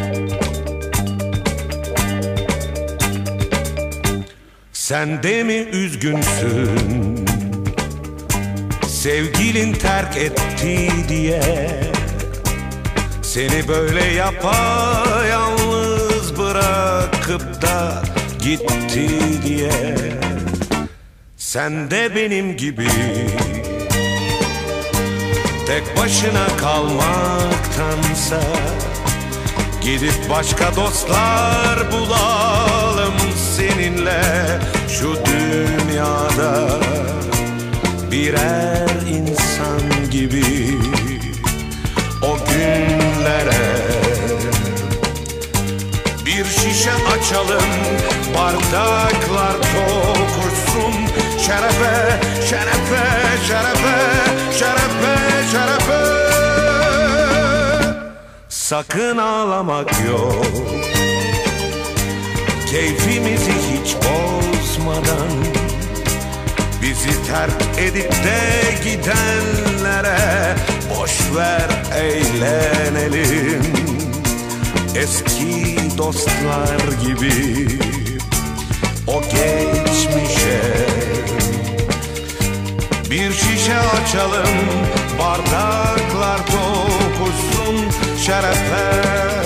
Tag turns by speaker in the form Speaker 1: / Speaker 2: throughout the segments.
Speaker 1: Sen de mi üzgünsün, sevgilin terk etti diye, seni böyle yapayalnız bırakıp da gitti diye. Sen de benim gibi tek başına kalmaktansa gidip başka dostlar bulalım seninle şu dünyada. Birer insan gibi o günlere bir şişe açalım, bardaklar dokursun. Şerefe, şerefe, şerefe, şerefe, şerefe. Sakın ağlamak yok, keyfimizi hiç bozmadan. Bizi terk edip de gidenlere boş ver, eğlenelim. Eski dostlar gibi o geçmişe bir şişe açalım, bardaklar dokuşsun şerefe.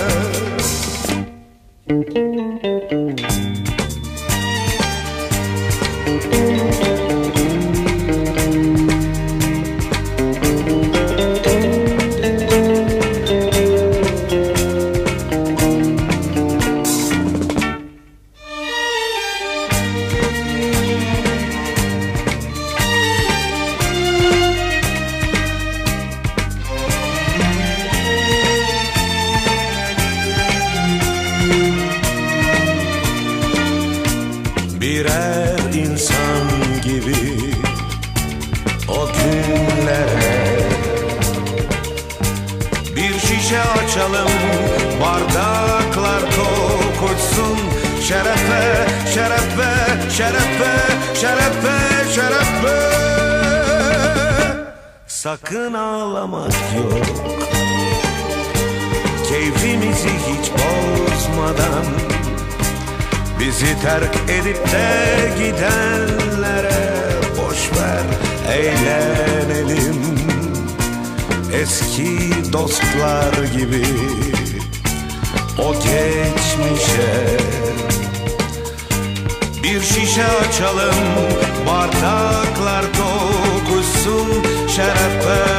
Speaker 1: Birer insan gibi o günlere bir şişe açalım, bardaklar kokuşsun şerefe, şerefe, şerefe, şerefe, şerefe. Sakın ağlamak yok, keyfimizi hiç bozmadan. Bizi terk edip de gidenlere boş ver, eğlenelim. Eski dostlar gibi o geçmişe bir şişe açalım, bardaklar dokuşsun şerefe.